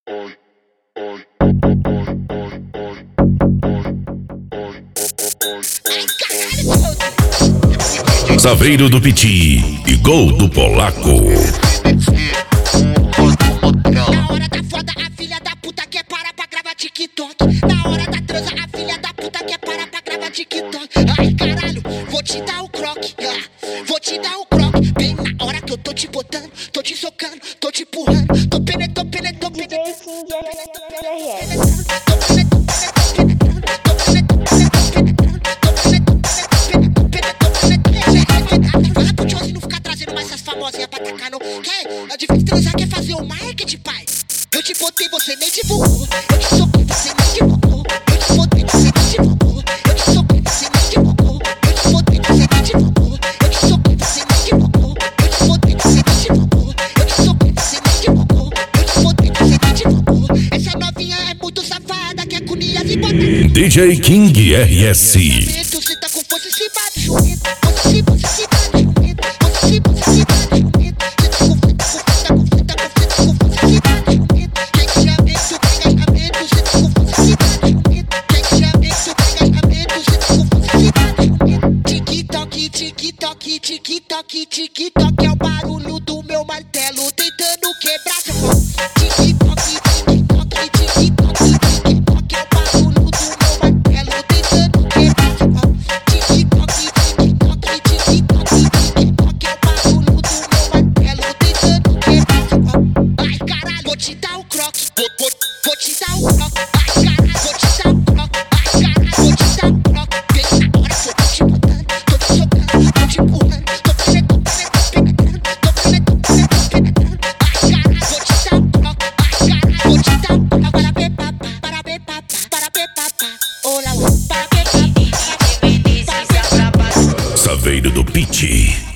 Saveiro do Piti e gol do Polaco. Na hora da foda, a filha da puta quer parar pra gravar TikTok. Na hora da transa, a filha da puta quer parar pra gravar TikTok. Ai caralho, vou te dar o croque, vou te dar o croque. Bem na hora que eu tô te botando, tô te socando, tô te empurrando, tô penetrando, é difícil transar, quer fazer o marketing, pai. Eu te botei, você nem divulgou. Eu te soquei, você nem divulgou. Eu te botei, você nem divulgou. Eu te soquei, você nem divulgou. Eu te botei, você nem divulgou. Eu te soquei, você nem divulgou. Eu te botei, você nem divulgou. Eu te soquei, você nem divulgou. Eu te botei, você nem divulgou. Essa novinha é muito safada, quer com Nias e botar DJ King RS. Você tá com força e se bate, jumenta. Você se bate, jumenta. Você se bate, jumenta. TikTok, TikTok é o barulho do meu martelo tentando quebrar seu pau. TikTok, TikTok, TikTok, TikTok é o barulho do meu martelo tentando quebrar seu pau. TikTok, TikTok, TikTok, TikTok é o barulho do meu martelo tentando quebrar seu pau. Ai caralho, vou te dar o croque, vou te dar o croque. Ai caralho, vou te dar o croque. Ai caralho, vou te dar o croque. Bem na hora que eu tô te botando, tô te socando, tô te empurrando. Saveiro do Piti.